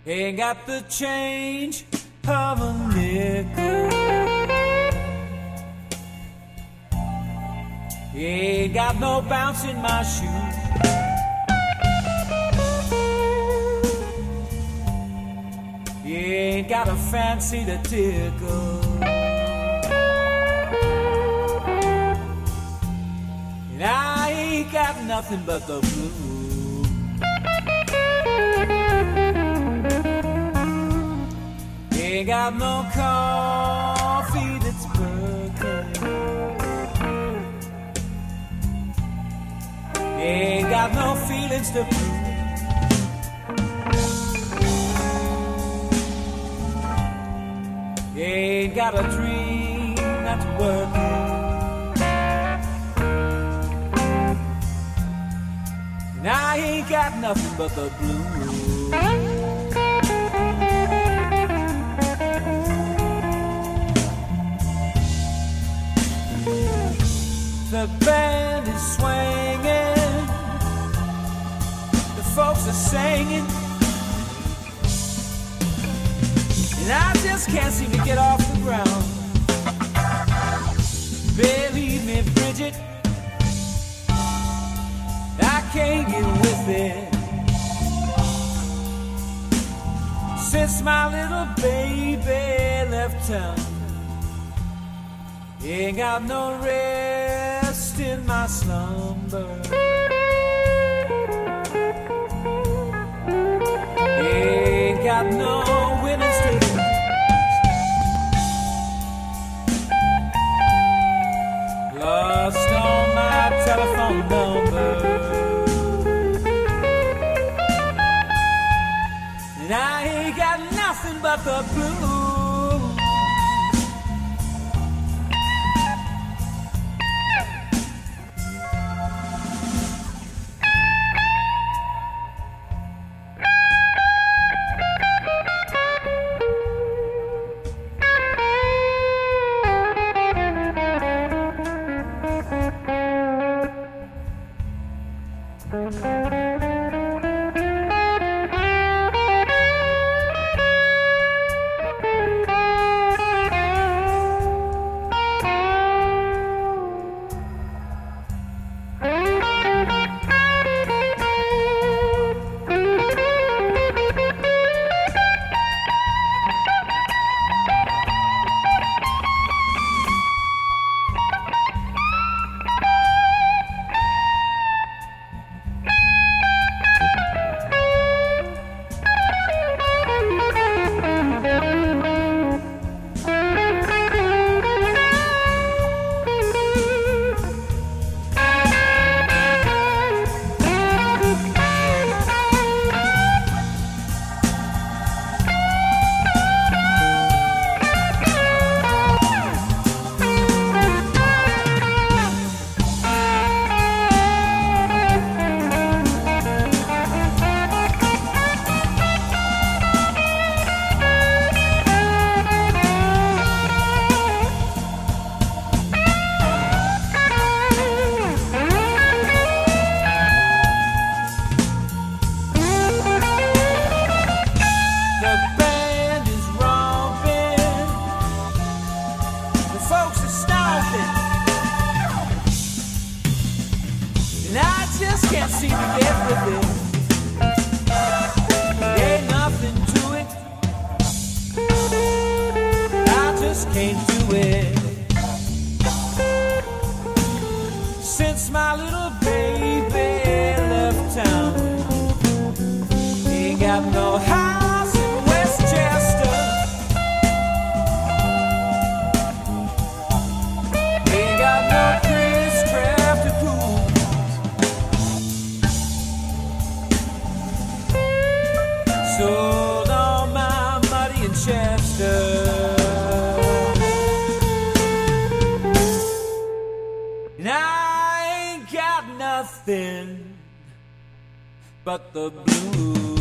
Ain't got the change of a nickel. Ain't got no bounce in my shoe. Ain't got a fancy to tickle. And I ain't got nothing but the blues. Ain't got no coffee that's percolating. Ain't got no feelings to prove. Ain't got a dream that's working. And I ain't got nothing but the blues. The band is swinging, the folks are singing, and I just can't seem to get off the ground. Believe me, Bridget, I can't get with it. Since my little baby left town, ain't got no rest in my slumber. Ain't got no winners to lose. Lost all my telephone numbers, and I ain't got nothing but the blues. But the blues.